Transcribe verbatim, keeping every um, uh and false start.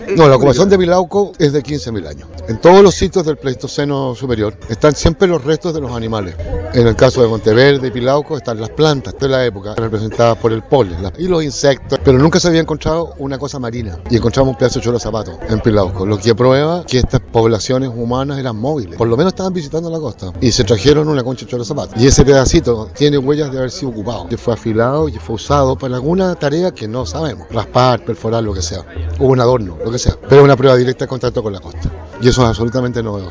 No, la ocupación de Pilauco es de quince mil años. En todos los sitios del Pleistoceno superior están siempre los restos de los animales. En el caso de Monteverde y Pilauco están las plantas de la época representadas por el polen y los insectos, pero nunca se había encontrado una cosa marina y encontramos un pedazo de choro zapato en Pilauco, lo que prueba que estas poblaciones humanas eran móviles, por lo menos estaban visitando la costa y se trajeron una concha de choro zapato y ese pedacito tiene huellas de haber sido ocupado, que fue afilado y fue usado para alguna tarea que no sabemos, raspar, perforar, lo que sea, o un adorno, lo que sea, pero una prueba directa de contacto con la costa y eso es absolutamente novedoso.